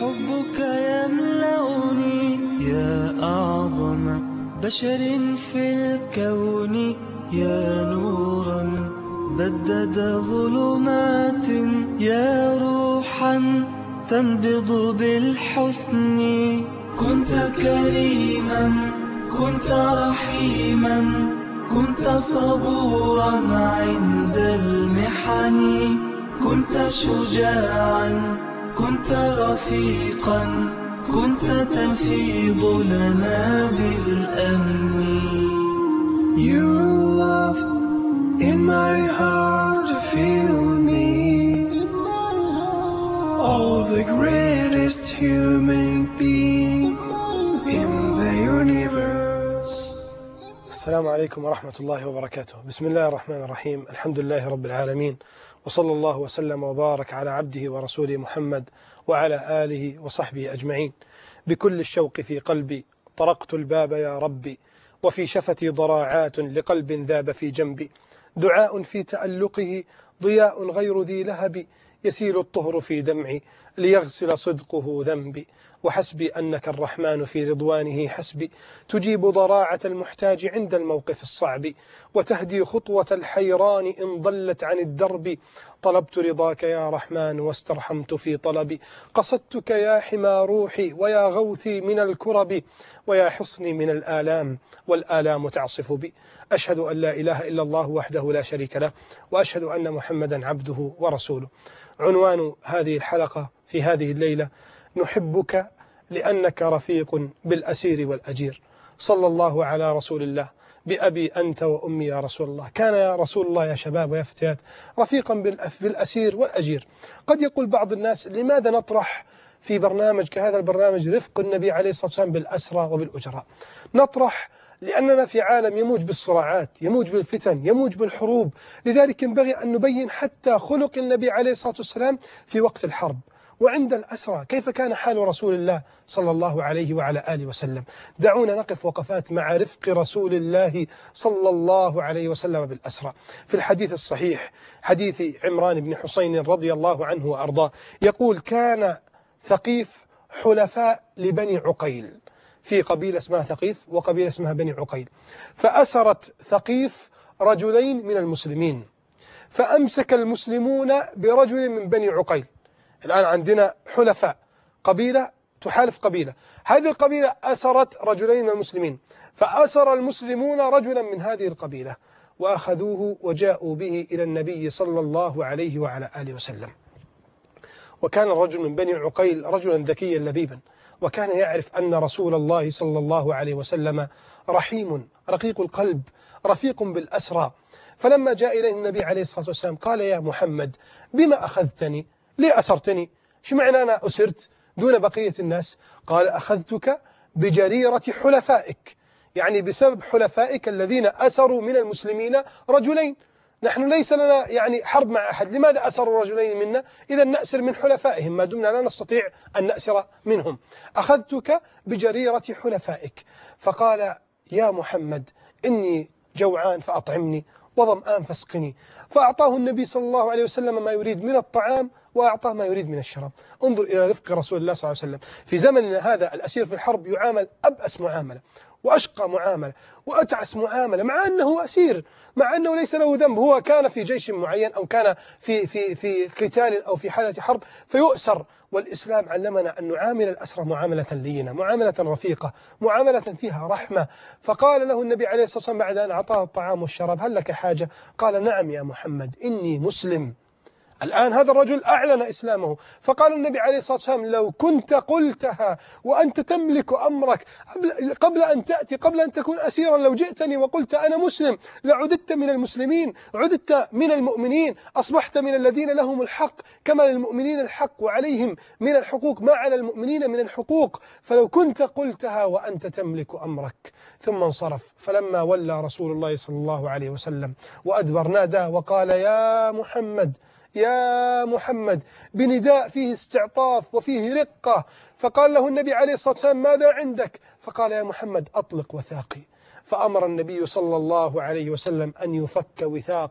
حبك يملأني يا أعظم بشر في الكون، يا نورا بدد ظلمات، يا روحا تنبض بالحسن. كنت كريما، كنت رحيما، كنت صبورا عند المحن، كنت شجاعا، كنت رفيقا، كنت تفيض لنا بالأمن. Your love in my heart to fill me, oh the greatest human being in the universe. السلام عليكم ورحمة الله وبركاته. بسم الله الرحمن الرحيم. الحمد لله رب العالمين، وصلى الله وسلم وبارك على عبده ورسوله محمد وعلى آله وصحبه أجمعين. بكل الشوق في قلبي طرقت الباب يا ربي، وفي شفتي ضراعات لقلب ذاب في جنبي. دعاء في تألقه ضياء غير ذي لهب، يسيل الطهر في دمعي ليغسل صدقه ذنبي. وحسبي أنك الرحمن في رضوانه حسبي، تجيب ضراعة المحتاج عند الموقف الصعب، وتهدي خطوة الحيران إن ضلت عن الدرب. طلبت رضاك يا رحمن واسترحمت في طلبي، قصدتك يا حمى روحي ويا غوثي من الكرب، ويا حصني من الآلام والآلام تعصف بي. أشهد أن لا إله إلا الله وحده لا شريك له، وأشهد أن محمدا عبده ورسوله. عنوان هذه الحلقة في هذه الليلة: نحبك لأنك رفيق بالأسير والأجير. صلى الله على رسول الله. بأبي أنت وأمي يا رسول الله. كان يا رسول الله يا شباب ويا فتيات رفيقا بالأسير والأجير. قد يقول بعض الناس: لماذا نطرح في برنامج كهذا البرنامج رفق النبي عليه الصلاة والسلام بالأسرى وبالأجراء؟ نطرح لأننا في عالم يموج بالصراعات، يموج بالفتن، يموج بالحروب. لذلك ينبغي أن نبين حتى خلق النبي عليه الصلاة والسلام في وقت الحرب وعند الأسرى، كيف كان حال رسول الله صلى الله عليه وعلى آله وسلم. دعونا نقف وقفات مع رفق رسول الله صلى الله عليه وسلم بالأسرى. في الحديث الصحيح حديث عمران بن حسين رضي الله عنه وأرضاه يقول: كان ثقيف حلفاء لبني عقيل، في قبيلة اسمها ثقيف وقبيلة اسمها بني عقيل، فأسرت ثقيف رجلين من المسلمين، فأمسك المسلمون برجل من بني عقيل. الآن عندنا حلفاء، قبيلة تحالف قبيلة، هذه القبيلة أسرت رجلين من المسلمين، فأسر المسلمون رجلا من هذه القبيلة وأخذوه وجاءوا به إلى النبي صلى الله عليه وعلى آله وسلم. وكان الرجل من بني عقيل رجلا ذكيا لبيبا، وكان يعرف أن رسول الله صلى الله عليه وسلم رحيم رقيق القلب رفيق بالأسرى. فلما جاء إليه النبي عليه الصلاة والسلام قال: يا محمد، بما أخذتني؟ ليه أسرتني؟ شو معنى أنا أسرت دون بقية الناس؟ قال: أخذتك بجريرة حلفائك، يعني بسبب حلفائك الذين أسروا من المسلمين رجلين. نحن ليس لنا يعني حرب مع أحد، لماذا أسروا رجلين منا؟ إذا نأسر من حلفائهم ما دمنا لا نستطيع أن نأسر منهم. أخذتك بجريرة حلفائك. فقال: يا محمد، إني جوعان فأطعمني وظمآن فاسقني. فأعطاه النبي صلى الله عليه وسلم ما يريد من الطعام وأعطاه ما يريد من الشراب. انظر إلى رفق رسول الله صلى الله عليه وسلم. في زمننا هذا الأسير في الحرب يعامل أبأس معاملة وأشقى معاملة وأتعس معاملة، مع أنه أسير، مع أنه ليس له ذنب، هو كان في جيش معين أو كان في قتال أو في حالة حرب فيؤسر. والإسلام علمنا أن نعامل الأسرى معاملة لينة، معاملة رفيقة، معاملة فيها رحمة. فقال له النبي عليه الصلاة والسلام بعد أن أعطاه الطعام والشراب: هل لك حاجة؟ قال: نعم يا محمد، إني مسلم. الآن هذا الرجل أعلن إسلامه. فقال النبي عليه الصلاة والسلام: لو كنت قلتها وأنت تملك أمرك قبل أن تأتي، قبل أن تكون أسيرا، لو جئتني وقلت أنا مسلم لعددت من المسلمين، عددت من المؤمنين، أصبحت من الذين لهم الحق كما للمؤمنين الحق، وعليهم من الحقوق ما على المؤمنين من الحقوق، فلو كنت قلتها وأنت تملك أمرك. ثم انصرف. فلما ولى رسول الله صلى الله عليه وسلم وأدبر نادى وقال: يا محمد، يا محمد، بنداء فيه استعطاف وفيه رقة. فقال له النبي عليه الصلاة والسلام: ماذا عندك؟ فقال: يا محمد، أطلق وثاقي. فأمر النبي صلى الله عليه وسلم أن يفك وثاقه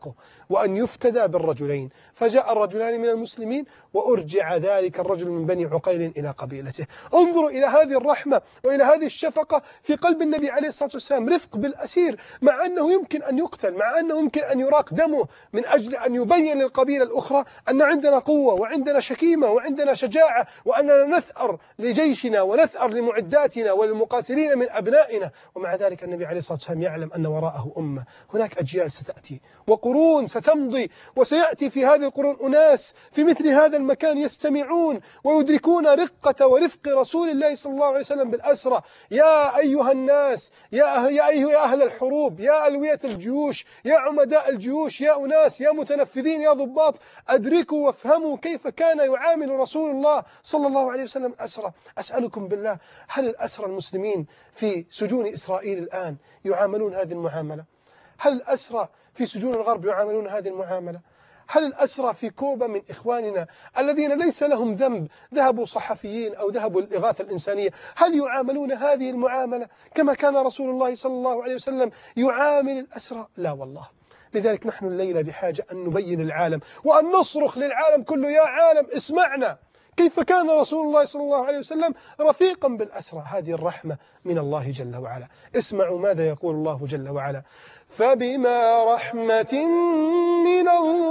وأن يفتدى بالرجلين. فجاء الرجلان من المسلمين وأرجع ذلك الرجل من بني عقيل إلى قبيلته. انظروا إلى هذه الرحمة وإلى هذه الشفقة في قلب النبي عليه الصلاة والسلام، رفق بالأسير مع أنه يمكن أن يقتل، مع أنه يمكن أن يراق دمه، من أجل أن يبين للقبيلة الأخرى أن عندنا قوة وعندنا شكيمة وعندنا شجاعة، وأننا نثأر لجيشنا ونثأر لمعداتنا وللمقاتلين من أبنائنا. ومع ذلك النبي عليه الصلاة والسلام يعلم أن وراءه أمة، هناك أجيال ستأتي وقرون ستمضي، وسيأتي في هذه القرون أناس في مثل هذا المكان يستمعون ويدركون رقة ورفق رسول الله صلى الله عليه وسلم بالأسرى. يا أيها الناس، يا أيها أهل الحروب، يا ألوية الجيوش، يا عمداء الجيوش، يا أناس، يا متنفذين، يا ضباط، أدركوا وافهموا كيف كان يعامل رسول الله صلى الله عليه وسلم الأسرى. أسألكم بالله، هل الأسرى المسلمين في سجون إسرائيل الآن يعاملون هذه المعاملة؟ هل الأسرى في سجون الغرب يعاملون هذه المعاملة؟ هل الأسرى في كوبا من إخواننا الذين ليس لهم ذنب، ذهبوا صحفيين أو ذهبوا الإغاثة الإنسانية، هل يعاملون هذه المعاملة كما كان رسول الله صلى الله عليه وسلم يعامل الأسرى؟ لا والله. لذلك نحن الليلة بحاجة أن نبين العالم وأن نصرخ للعالم كله: يا عالم اسمعنا، كيف كان رسول الله صلى الله عليه وسلم رفيقا بالأسرى. هذه الرحمة من الله جل وعلا. اسمعوا ماذا يقول الله جل وعلا: فبما رحمة من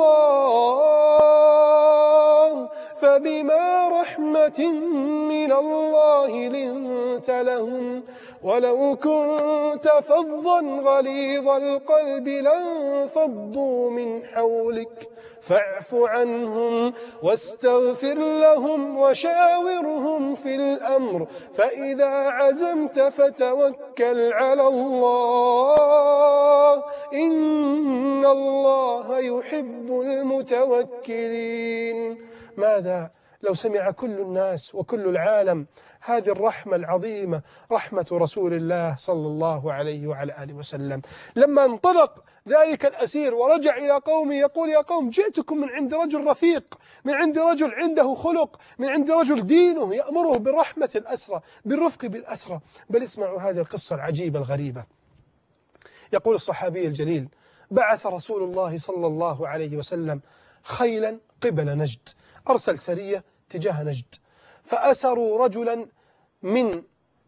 الله لنت لهم ولو كنت فظا غليظ القلب لانفضوا من حولك فاعف عنهم واستغفر لهم وشاورهم في الأمر فإذا عزمت فتوكل على الله إن الله يحب المتوكلين. ماذا لو سمع كل الناس وكل العالم هذه الرحمة العظيمة، رحمة رسول الله صلى الله عليه وعلى آله وسلم، لما انطلق ذلك الأسير ورجع إلى قومه يقول: يا قوم، جئتكم من عند رجل رفيق، من عند رجل عنده خلق، من عند رجل دينه يأمره برحمة الأسرى، بالرفق بالأسرى. بل اسمعوا هذه القصة العجيبة الغريبة. يقول الصحابي الجليل: بعث رسول الله صلى الله عليه وسلم خيلا قبل نجد، أرسل سرية تجاه نجد، فأسروا رجلا من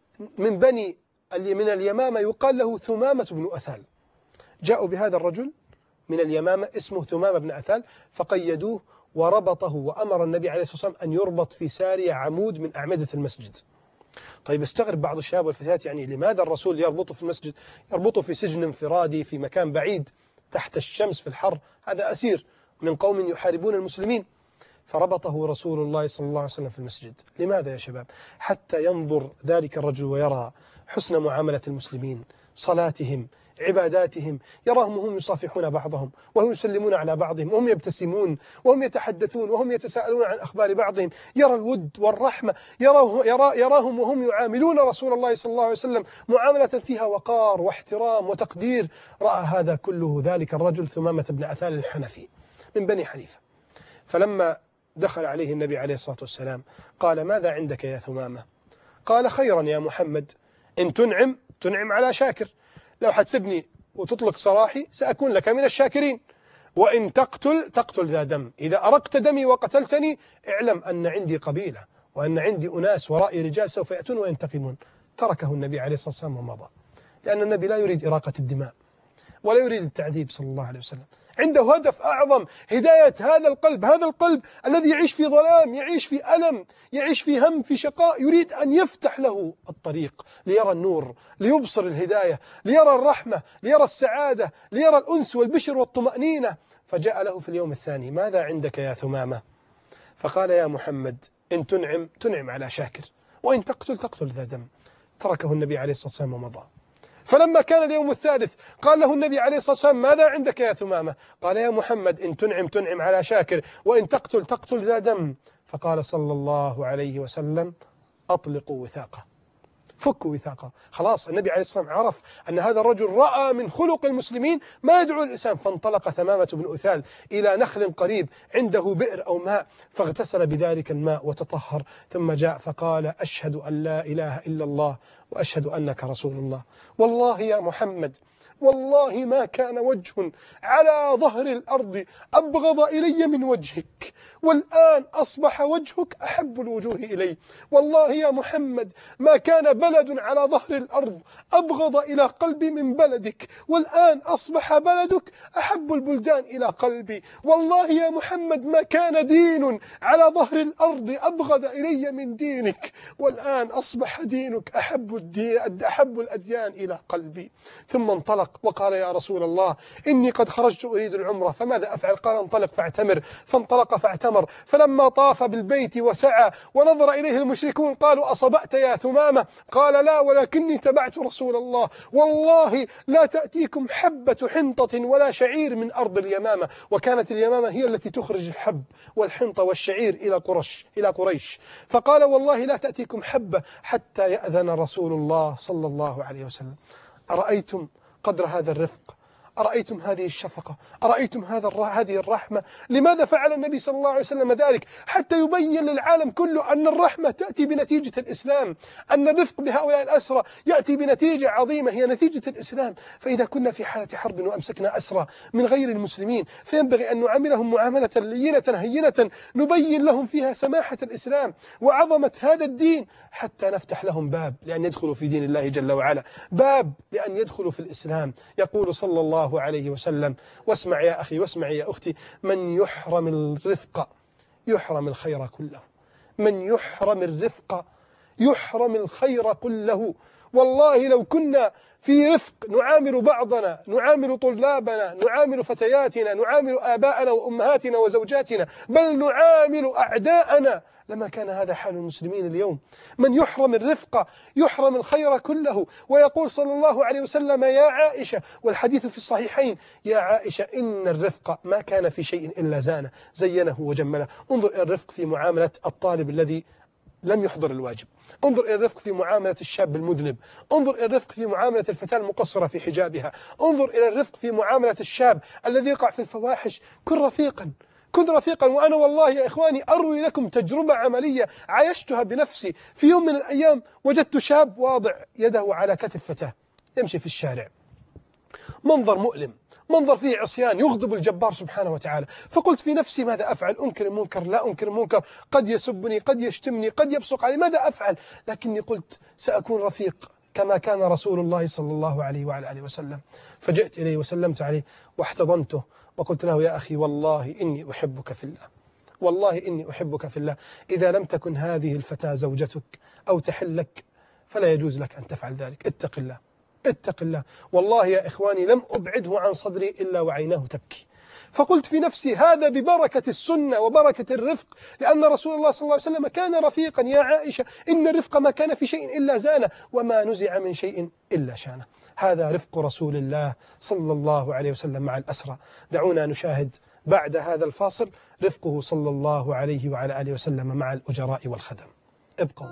بني من اليمامة يقال له ثمامة بن أثال. جاءوا بهذا الرجل من اليمامة اسمه ثمامة بن أثال، فقيدوه وربطه، وأمر النبي عليه الصلاة والسلام أن يربط في سارية عمود من أعمدة المسجد. طيب استغرب بعض الشباب والفتيات، يعني لماذا الرسول يربطه في المسجد؟ يربطه في سجن انفرادي في مكان بعيد تحت الشمس في الحر، هذا أسير من قوم يحاربون المسلمين. فربطه رسول الله صلى الله عليه وسلم في المسجد. لماذا يا شباب؟ حتى ينظر ذلك الرجل ويرى حسن معاملة المسلمين، صلاتهم، عباداتهم، يراهم وهم يصافحون بعضهم وهم يسلمون على بعضهم وهم يبتسمون وهم يتحدثون وهم يتساءلون عن أخبار بعضهم، يرى الود والرحمة، يراهم وهم يعاملون رسول الله صلى الله عليه وسلم معاملة فيها وقار واحترام وتقدير. رأى هذا كله ذلك الرجل ثمامة بن أثال الحنفي من بني حنيفة. فلما دخل عليه النبي عليه الصلاة والسلام قال: ماذا عندك يا ثمامة؟ قال: خيرا يا محمد، إن تنعم على شاكر، لو حتسبني وتطلق سراحي سأكون لك من الشاكرين، وإن تقتل ذا دم، إذا أرقت دمي وقتلتني اعلم أن عندي قبيلة وأن عندي أناس ورائي رجال سوف يأتون وينتقمون. تركه النبي عليه الصلاة والسلام ومضى، لأن النبي لا يريد إراقة الدماء ولا يريد التعذيب صلى الله عليه وسلم. عنده هدف أعظم، هداية هذا القلب الذي يعيش في ظلام، يعيش في ألم، يعيش في هم، في شقاء، يريد أن يفتح له الطريق ليرى النور، ليبصر الهداية، ليرى الرحمة، ليرى السعادة، ليرى الأنس والبشر والطمأنينة. فجاء له في اليوم الثاني: ماذا عندك يا ثمامة؟ فقال: يا محمد، إن تنعم على شاكر، وإن تقتل ذا دم. تركه النبي عليه الصلاة والسلام ومضى. فلما كان اليوم الثالث قال له النبي عليه الصلاة والسلام: ماذا عندك يا ثمامة؟ قال: يا محمد، إن تنعم على شاكر، وإن تقتل ذا دم. فقال صلى الله عليه وسلم: أطلقوا وثاقه، فكوا وثاقه. خلاص النبي عليه الصلاة والسلام عرف أن هذا الرجل رأى من خلق المسلمين ما يدعو الإسلام. فانطلق ثمامة بن أثال إلى نخل قريب عنده بئر أو ماء، فاغتسل بذلك الماء وتطهر، ثم جاء فقال: أشهد أن لا إله إلا الله وأشهد أنك رسول الله. والله يا محمد، والله ما كان وجه على ظهر الأرض أبغض إلي من وجهك، والآن أصبح وجهك أحب الوجوه إلي. والله يا محمد ما كان بلد على ظهر الأرض أبغض إلى قلبي من بلدك، والآن أصبح بلدك أحب البلدان إلى قلبي. والله يا محمد ما كان دين على ظهر الأرض أبغض إلي من دينك، والآن أصبح دينك أحب الأديان إلى قلبي. ثم انطلق وقال يا رسول الله إني قد خرجت أريد العمرة فماذا أفعل؟ قال انطلق فاعتمر. فانطلق فاعتمر، فلما طاف بالبيت وسعى ونظر إليه المشركون قالوا أصبأت يا ثمامة؟ قال لا، ولكني تبعت رسول الله. والله لا تأتيكم حبة حنطة ولا شعير من أرض اليمامة، وكانت اليمامة هي التي تخرج الحب والحنطة والشعير إلى قريش. فقال والله لا تأتيكم حبة حتى يأذن رسول الله صلى الله عليه وسلم. أرأيتم قدر هذا الرفق؟ أرأيتم هذه الشفقة؟ أرأيتم هذه الرحمة؟ لماذا فعل النبي صلى الله عليه وسلم ذلك؟ حتى يبين للعالم كله أن الرحمة تأتي بنتيجة الإسلام، أن الرفق بهؤلاء الأسرى يأتي بنتيجة عظيمة هي نتيجة الإسلام. فإذا كنا في حالة حرب وأمسكنا أسرى من غير المسلمين فينبغي أن نعاملهم معاملة لينة هينة نبين لهم فيها سماحة الإسلام وعظمة هذا الدين، حتى نفتح لهم باب لأن يدخلوا في دين الله جل وعلا، باب لأن يدخلوا في الإسلام. يقول صلى الله عليه وسلم: واسمع يا أخي واسمع يا أختي، من يحرم الرفق يحرم الخير كله، من يحرم الرفق يحرم الخير كله. والله لو كنا في رفق نعامل بعضنا، نعامل طلابنا، نعامل فتياتنا، نعامل آباءنا وأمهاتنا وزوجاتنا، بل نعامل أعداءنا، لما كان هذا حال المسلمين اليوم. من يحرم الرفق يحرم الخير كله. ويقول صلى الله عليه وسلم: يا عائشة، والحديث في الصحيحين: يا عائشة إن الرفق ما كان في شيء إلا زينه وجمله. انظر إلى الرفق في معاملة الطالب الذي لم يحضر الواجب، انظر إلى الرفق في معاملة الشاب المذنب، انظر إلى الرفق في معاملة الفتاة المقصرة في حجابها، انظر إلى الرفق في معاملة الشاب الذي يقع في الفواحش. كن رفيقا، كن رفيقا. وأنا والله يا إخواني أروي لكم تجربة عملية عايشتها بنفسي. في يوم من الأيام وجدت شاب واضع يده على كتف فتاة يمشي في الشارع، منظر مؤلم، منظر فيه عصيان يغضب الجبار سبحانه وتعالى. فقلت في نفسي: ماذا أفعل؟ أنكر المنكر؟ لا أنكر المنكر، قد يسبني، قد يشتمني، قد يبصق علي، ماذا أفعل؟ لكني قلت سأكون رفيق كما كان رسول الله صلى الله عليه وعلى آله وسلم. فجئت إليه وسلمت عليه واحتضنته وقلت له: يا أخي والله إني أحبك في الله، والله إني أحبك في الله. إذا لم تكن هذه الفتاة زوجتك أو تحل لك فلا يجوز لك أن تفعل ذلك. اتق الله، اتق الله. والله يا إخواني لم أبعده عن صدري إلا وعيناه تبكي. فقلت في نفسي: هذا ببركة السنة وبركة الرفق، لأن رسول الله صلى الله عليه وسلم كان رفيقا. يا عائشة إن الرفق ما كان في شيء إلا زانه، وما نزع من شيء إلا شانه. هذا رفق رسول الله صلى الله عليه وسلم مع الأسرى. دعونا نشاهد بعد هذا الفاصل رفقه صلى الله عليه وعلى آله وسلم مع الأجراء والخدم. ابقوا.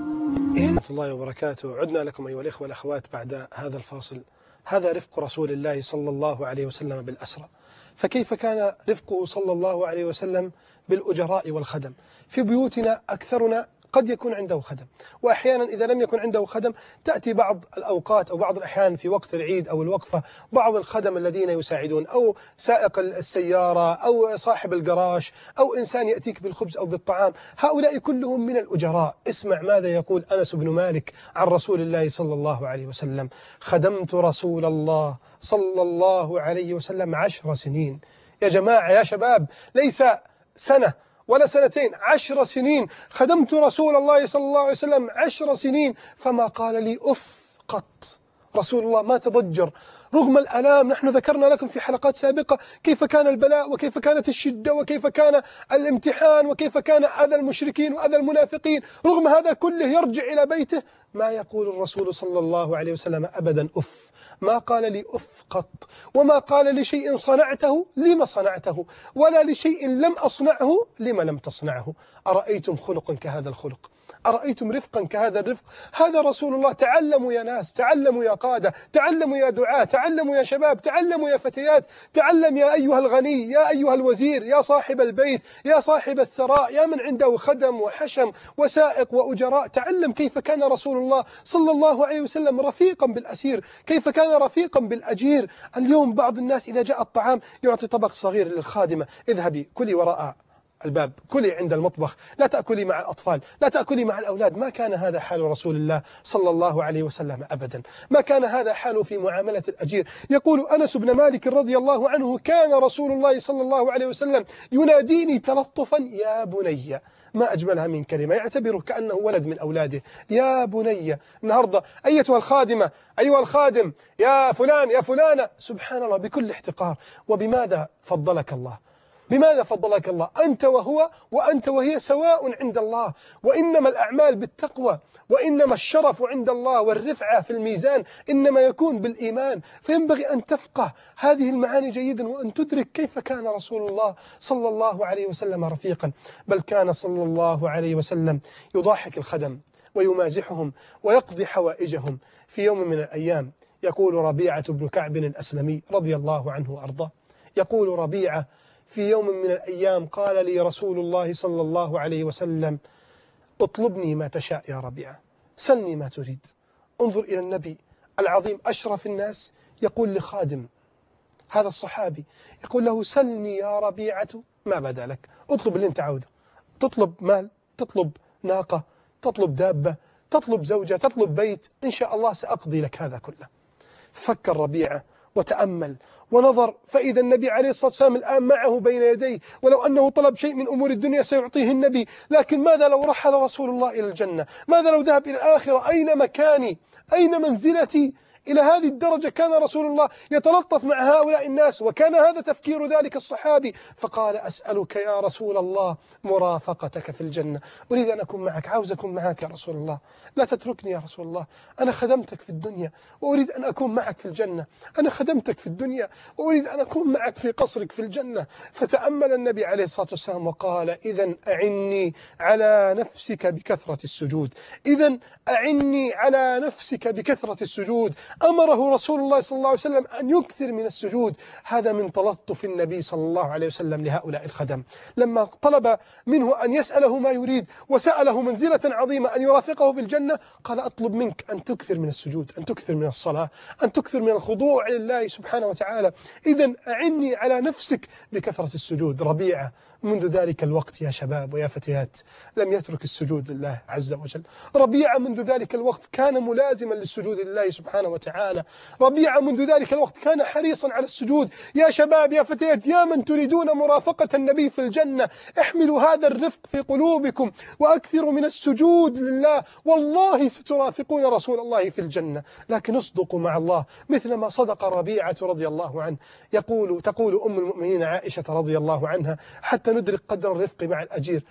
ورحمة الله وبركاته. عدنا لكم أيها الإخوة والأخوات بعد هذا الفاصل. هذا رفق رسول الله صلى الله عليه وسلم بالأسرى. فكيف كان رفقه صلى الله عليه وسلم بالأجراء والخدم؟ في بيوتنا أكثرنا قد يكون عنده خدم، وأحيانا إذا لم يكن عنده خدم تأتي بعض الأوقات أو بعض الأحيان في وقت العيد أو الوقفة بعض الخدم الذين يساعدون، أو سائق السيارة أو صاحب الجراج أو إنسان يأتيك بالخبز أو بالطعام. هؤلاء كلهم من الأجراء. اسمع ماذا يقول أنس بن مالك عن رسول الله صلى الله عليه وسلم: خدمت رسول الله صلى الله عليه وسلم 10 سنين. يا جماعة يا شباب، ليس سنة ولا سنتين، 10 سنين. خدمت رسول الله صلى الله عليه وسلم 10 سنين فما قال لي أف قط. رسول الله ما تضجر رغم الآلام. نحن ذكرنا لكم في حلقات سابقة كيف كان البلاء وكيف كانت الشدة وكيف كان الامتحان وكيف كان أذى المشركين وأذى المنافقين. رغم هذا كله يرجع إلى بيته ما يقول الرسول صلى الله عليه وسلم أبدا أف. ما قال لي أف قط، وما قال لشيء صنعته لما صنعته، ولا لشيء لم أصنعه لما لم تصنعه. أرأيتم خلق كهذا الخلق؟ أرأيتم رفقا كهذا الرفق؟ هذا رسول الله. تعلموا يا ناس، تعلموا يا قادة، تعلموا يا دعاة، تعلموا يا شباب، تعلموا يا فتيات، تعلم يا أيها الغني، يا أيها الوزير، يا صاحب البيت، يا صاحب الثراء، يا من عنده خدم وحشم وسائق وأجراء. تعلم كيف كان رسول الله صلى الله عليه وسلم رفيقا بالأسير، كيف كان رفيقا بالأجير. اليوم بعض الناس إذا جاء الطعام يعطي طبق صغير للخادمة: اذهبي كلي وراء الباب، كلي عند المطبخ، لا تأكلي مع الأطفال، لا تأكلي مع الأولاد. ما كان هذا حال رسول الله صلى الله عليه وسلم أبدا، ما كان هذا حاله في معاملة الأجير. يقول أنس بن مالك رضي الله عنه: كان رسول الله صلى الله عليه وسلم يناديني تلطفا: يا بني. ما أجملها من كلمة، يعتبره كأنه ولد من أولاده. يا بني. النهاردة أيتها الخادمة، أيها الخادم، يا فلان، يا فلانة. سبحان الله، بكل احتقار. وبماذا فضلك الله؟ بماذا فضلك الله؟ أنت وهو وأنت وهي سواء عند الله، وإنما الأعمال بالتقوى، وإنما الشرف عند الله والرفعة في الميزان إنما يكون بالإيمان. فينبغي أن تفقه هذه المعاني جيدا، وأن تدرك كيف كان رسول الله صلى الله عليه وسلم رفيقا. بل كان صلى الله عليه وسلم يضاحك الخدم ويمازحهم ويقضي حوائجهم. في يوم من الأيام يقول ربيعة بن كعب الأسلمي رضي الله عنه وأرضاه، يقول ربيعة: في يوم من الأيام قال لي رسول الله صلى الله عليه وسلم: اطلبني ما تشاء يا ربيعة، سلني ما تريد. انظر إلى النبي العظيم أشرف الناس يقول لخادم هذا الصحابي، يقول له: سلني يا ربيعة ما بدا لك، اطلب اللي انت عاوزه. تطلب مال، تطلب ناقة، تطلب دابة، تطلب زوجة، تطلب بيت، إن شاء الله سأقضي لك هذا كله. ففكر ربيعة وتأمل ونظر، فإذا النبي عليه الصلاة والسلام الآن معه بين يديه، ولو أنه طلب شيء من أمور الدنيا سيعطيه النبي. لكن ماذا لو رحل رسول الله إلى الجنة؟ ماذا لو ذهب إلى الآخرة؟ أين مكاني؟ أين منزلتي؟ إلى هذه الدرجة كان رسول الله يتلطف مع هؤلاء الناس، وكان هذا تفكير ذلك الصحابي. فقال: أسألك يا رسول الله مرافقتك في الجنة، أريد أن أكون معك، عاوز أكون معك يا رسول الله، لا تتركني يا رسول الله، أنا خدمتك في الدنيا وأريد أن أكون معك في الجنة، أنا خدمتك في الدنيا وأريد أن أكون معك في قصرك في الجنة. فتأمل النبي عليه الصلاة والسلام وقال: إذن أعني على نفسك بكثرة السجود، إذن أعني على نفسك بكثرة السجود. أمره رسول الله صلى الله عليه وسلم أن يكثر من السجود. هذا من تلطف النبي صلى الله عليه وسلم لهؤلاء الخدم، لما طلب منه أن يسأله ما يريد وسأله منزلة عظيمة أن يرافقه في الجنة، قال: أطلب منك أن تكثر من السجود، أن تكثر من الصلاة، أن تكثر من الخضوع لله سبحانه وتعالى. إذن أعني على نفسك بكثرة السجود. ربيعة منذ ذلك الوقت يا شباب ويا فتيات لم يترك السجود لله عز وجل. ربيعة منذ ذلك الوقت كان ملازما للسجود لله سبحانه وتعالى. ربيعة منذ ذلك الوقت كان حريصا على السجود. يا شباب يا فتيات، يا من تريدون مرافقة النبي في الجنة، احملوا هذا الرفق في قلوبكم وأكثروا من السجود لله، والله سترافقون رسول الله في الجنة. لكن اصدقوا مع الله مثل ما صدق ربيعة رضي الله عنه. تقول أم المؤمنين عائشة رضي الله عنها حتى ندرك قدر الرفق مع الأجير: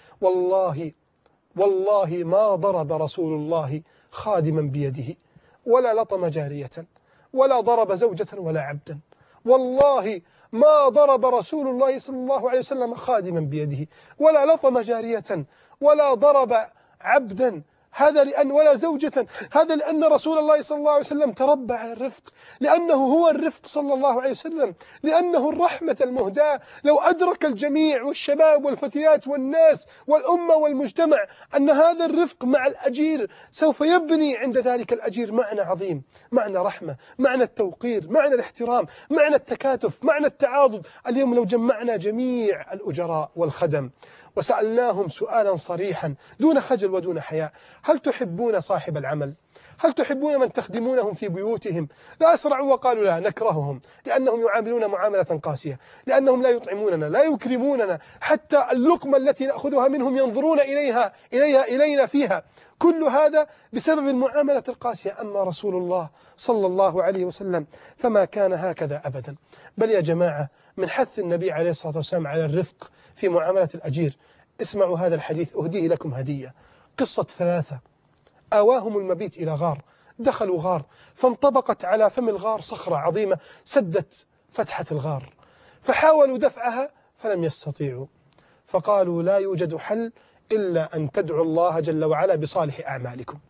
والله ما ضرب رسول الله خادما بيده، ولا لطم جارية، ولا ضرب زوجة ولا عبدا. والله ما ضرب رسول الله صلى الله عليه وسلم خادما بيده، ولا لطم جارية، ولا ضرب عبدا، هذا لأن ولا زوجة، هذا لأن رسول الله صلى الله عليه وسلم تربى على الرفق، لأنه هو الرفق صلى الله عليه وسلم، لأنه الرحمة المهداة. لو أدرك الجميع والشباب والفتيات والناس والأمة والمجتمع أن هذا الرفق مع الأجير سوف يبني عند ذلك الأجير معنى عظيم، معنى رحمة، معنى التوقير، معنى الاحترام، معنى التكاتف، معنى التعاضد. اليوم لو جمعنا جميع الأجراء والخدم وسألناهم سؤالا صريحا دون خجل ودون حياء: هل تحبون صاحب العمل؟ هل تحبون من تخدمونهم في بيوتهم؟ لا أسرعوا وقالوا: لا، نكرههم، لأنهم يعاملون معاملة قاسية، لأنهم لا يطعموننا، لا يكرموننا، حتى اللقمة التي نأخذها منهم ينظرون إلينا فيها. كل هذا بسبب المعاملة القاسية. أما رسول الله صلى الله عليه وسلم فما كان هكذا أبدا. بل يا جماعة، من حث النبي عليه الصلاة والسلام على الرفق في معاملة الأجير، اسمعوا هذا الحديث، أهديه لكم هدية. قصة 3 آواهم المبيت إلى غار، دخلوا غار فانطبقت على فم الغار صخرة عظيمة سدت فتحة الغار، فحاولوا دفعها فلم يستطيعوا، فقالوا: لا يوجد حل إلا أن تدعوا الله جل وعلا بصالح أعمالكم.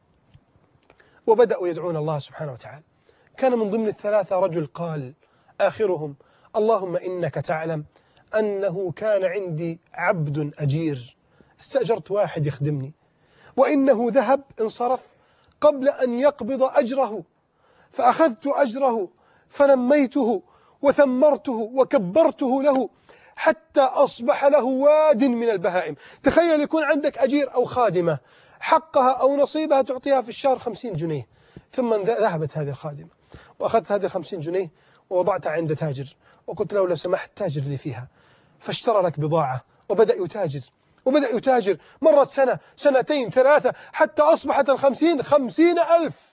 وبدأوا يدعون الله سبحانه وتعالى. كان من ضمن الثلاثة رجل قال آخرهم: اللهم إنك تعلم أنه كان عندي عبد أجير، استأجرت واحد يخدمني، وإنه ذهب انصرف قبل أن يقبض أجره، فأخذت أجره فنميته وثمرته وكبرته له حتى أصبح له واد من البهائم. تخيل يكون عندك أجير أو خادمة حقها أو نصيبها تعطيها في الشهر 50 جنيه، ثم ذهبت هذه الخادمة وأخذت هذه 50 جنيه ووضعتها عند تاجر وقلت له لو سمحت تاجر لي فيها، فاشترى لك بضاعة وبدأ يتاجر. مرت سنة، سنتين، ثلاثة، حتى أصبحت 50,000.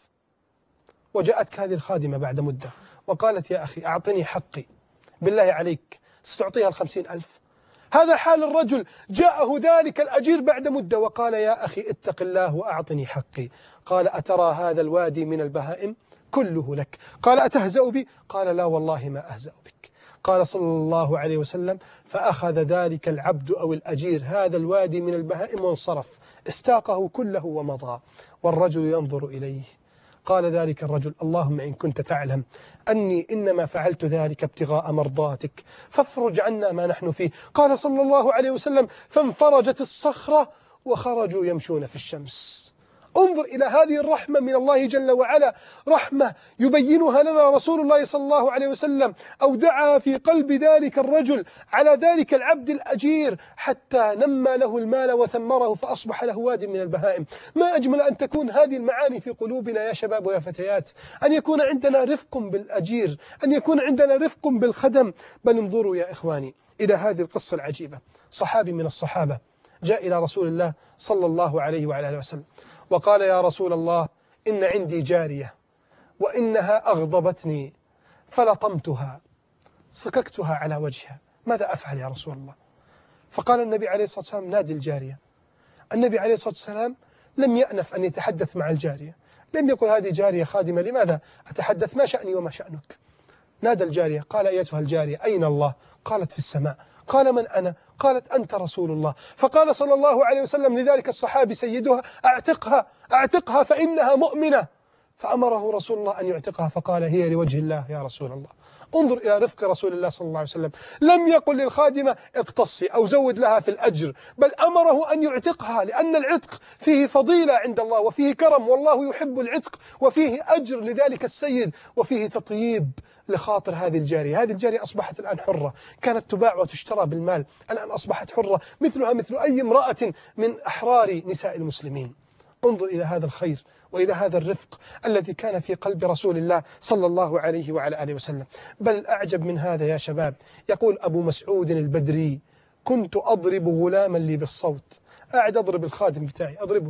وجاءتك هذه الخادمة بعد مدة وقالت: يا أخي أعطني حقي، بالله عليك ستعطيها 50,000؟ هذا حال الرجل. جاءه ذلك الأجير بعد مدة وقال: يا أخي اتق الله وأعطني حقي. قال: أترى هذا الوادي من البهائم كله لك؟ قال: أتهزأ بي؟ قال: لا والله ما أهزأ بك. قال صلى الله عليه وسلم: فأخذ ذلك العبد أو الأجير هذا الوادي من البهائم وانصرف، استاقه كله ومضى، والرجل ينظر إليه. قال ذلك الرجل: اللهم إن كنت تعلم أني إنما فعلت ذلك ابتغاء مرضاتك فافرج عنا ما نحن فيه. قال صلى الله عليه وسلم: فانفرجت الصخرة وخرجوا يمشون في الشمس. انظر إلى هذه الرحمة من الله جل وعلا، رحمة يبينها لنا رسول الله صلى الله عليه وسلم، أودعها في قلب ذلك الرجل على ذلك العبد الأجير حتى نمى له المال وثمره فأصبح له واد من البهائم. ما أجمل أن تكون هذه المعاني في قلوبنا يا شباب ويا فتيات، أن يكون عندنا رفق بالأجير، أن يكون عندنا رفق بالخدم. بل انظروا يا إخواني إلى هذه القصة العجيبة. صحابي من الصحابة جاء إلى رسول الله صلى الله عليه وعلى آله وسلم وقال: يا رسول الله، إن عندي جارية وإنها أغضبتني فلطمتها، صككتها على وجهها، ماذا أفعل يا رسول الله؟ فقال النبي عليه الصلاة والسلام: نادي الجارية. النبي عليه الصلاة والسلام لم يأنف أن يتحدث مع الجارية، لم يقل هذه جارية خادمة لماذا أتحدث، ما شأني وما شأنك. نادى الجارية، قال: أيتها الجارية أين الله؟ قالت: في السماء. قال: من أنا؟ قالت: أنت رسول الله. فقال صلى الله عليه وسلم لذلك الصحابي سيدها: أعتقها فإنها مؤمنة. فأمره رسول الله أن يعتقها، فقال: هي لوجه الله يا رسول الله. انظر إلى رفق رسول الله صلى الله عليه وسلم، لم يقل للخادمة اقتصي أو زود لها في الأجر، بل أمره أن يعتقها، لأن العتق فيه فضيلة عند الله وفيه كرم، والله يحب العتق، وفيه أجر لذلك السيد، وفيه تطيب لخاطر هذه الجارية. هذه الجارية أصبحت الآن حرة، كانت تباع وتشترى بالمال، الآن أصبحت حرة مثلها مثل أي امرأة من أحرار نساء المسلمين. انظر إلى هذا الخير وإلى هذا الرفق الذي كان في قلب رسول الله صلى الله عليه وعلى آله وسلم. بل أعجب من هذا يا شباب، يقول أبو مسعود البدري: كنت أضرب غلاما لي بالصوت، قاعد أضرب الخادم بتاعي أضربه،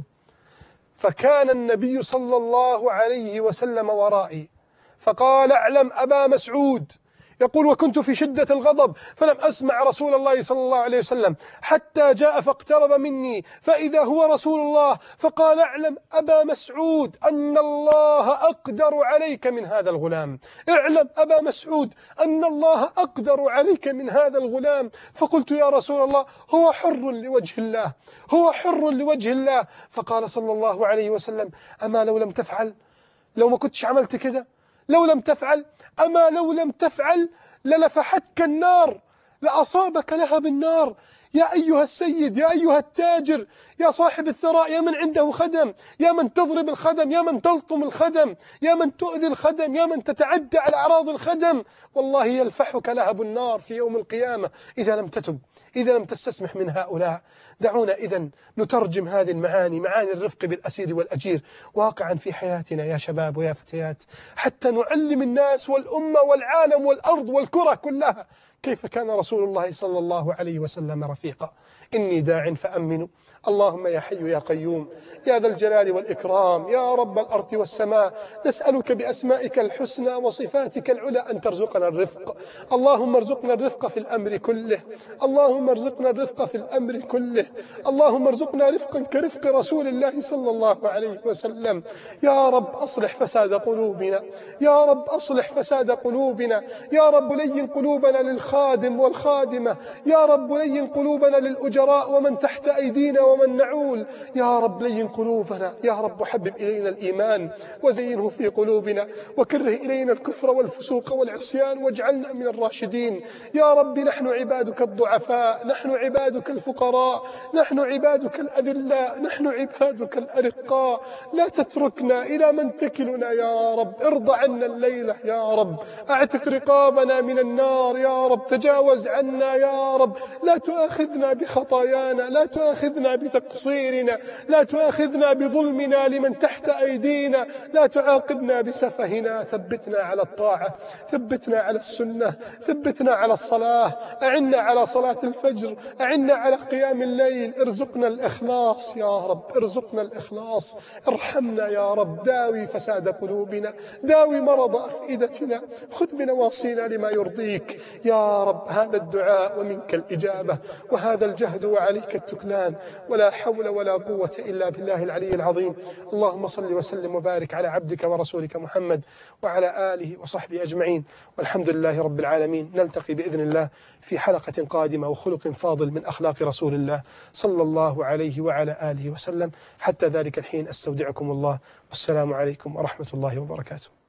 فكان النبي صلى الله عليه وسلم ورائي فقال: اعلم أبا مسعود، يقول: وكنت في شدة الغضب فلم أسمع رسول الله صلى الله عليه وسلم حتى جاء فاقترب مني فإذا هو رسول الله فقال: اعلم أبا مسعود أن الله أقدر عليك من هذا الغلام، اعلم أبا مسعود أن الله أقدر عليك من هذا الغلام. فقلت: يا رسول الله، هو حر لوجه الله، هو حر لوجه الله. فقال صلى الله عليه وسلم: أما لو لم تفعل، لو ما كنتش عملت كده، لو لم تفعل، أما لو لم تفعل للفحتك النار، لأصابك لهب النار. يا أيها السيد، يا أيها التاجر، يا صاحب الثراء، يا من عنده خدم، يا من تضرب الخدم، يا من تلطم الخدم، يا من تؤذي الخدم، يا من تتعدى على أعراض الخدم، والله يلفحك لهب النار في يوم القيامة إذا لم تتب، إذا لم تستسمح من هؤلاء. دعونا إذن نترجم هذه المعاني، معاني الرفق بالأسير والأجير، واقعا في حياتنا يا شباب ويا فتيات، حتى نعلم الناس والأمة والعالم والأرض والكرة كلها كيف كان رسول الله صلى الله عليه وسلم رفيقا. إني داع فأمنوا. اللهم يا حي يا قيوم يا ذا الجلال والإكرام يا رب الأرض والسماء، نسألك بأسمائك الحسنى وصفاتك العلى أن ترزقنا الرفق. اللهم ارزقنا الرفق في الأمر كله، اللهم ارزقنا الرفق في الأمر كله، اللهم ارزقنا رفقا كرفق رسول الله صلى الله عليه وسلم. يا رب أصلح فساد قلوبنا، يا رب أصلح فساد قلوبنا، يا رب لين قلوبنا للخادم والخادمة، يا رب لين قلوبنا للأجراء الفقراء ومن تحت أيدينا ومن نعول. يا رب لين قلوبنا، يا رب حبب إلينا الإيمان وزينه في قلوبنا، وكره إلينا الكفر والفسوق والعصيان واجعلنا من الراشدين. يا رب نحن عبادك الضعفاء، نحن عبادك الفقراء، نحن عبادك الأذلاء، نحن عبادك الأرقاء. لا تتركنا إلى من تكلنا يا رب. ارض عنا الليلة يا رب، اعتق رقابنا من النار يا رب. تجاوز عنا يا رب، لا تؤاخذنا بخطايانا، لا تؤاخذنا بتقصيرنا، لا تؤاخذنا بظلمنا لمن تحت أيدينا، لا تعاقبنا بسفهنا. ثبتنا على الطاعة، ثبتنا على السنة، ثبتنا على الصلاة، أعنا على صلاة الفجر، أعنا على قيام الليل. ارزقنا الإخلاص يا رب، ارزقنا الإخلاص. ارحمنا يا رب، داوي فساد قلوبنا، داوي مرض أفئدتنا، خذ بنواصينا لما يرضيك يا رب. هذا الدعاء ومنك الإجابة، وهذا الجهد وعليك التكلان، ولا حول ولا قوة إلا بالله العلي العظيم. اللهم صل وسلم وبارك على عبدك ورسولك محمد وعلى آله وصحبه أجمعين، والحمد لله رب العالمين. نلتقي بإذن الله في حلقة قادمة وخلق فاضل من أخلاق رسول الله صلى الله عليه وعلى آله وسلم. حتى ذلك الحين أستودعكم الله، والسلام عليكم ورحمة الله وبركاته.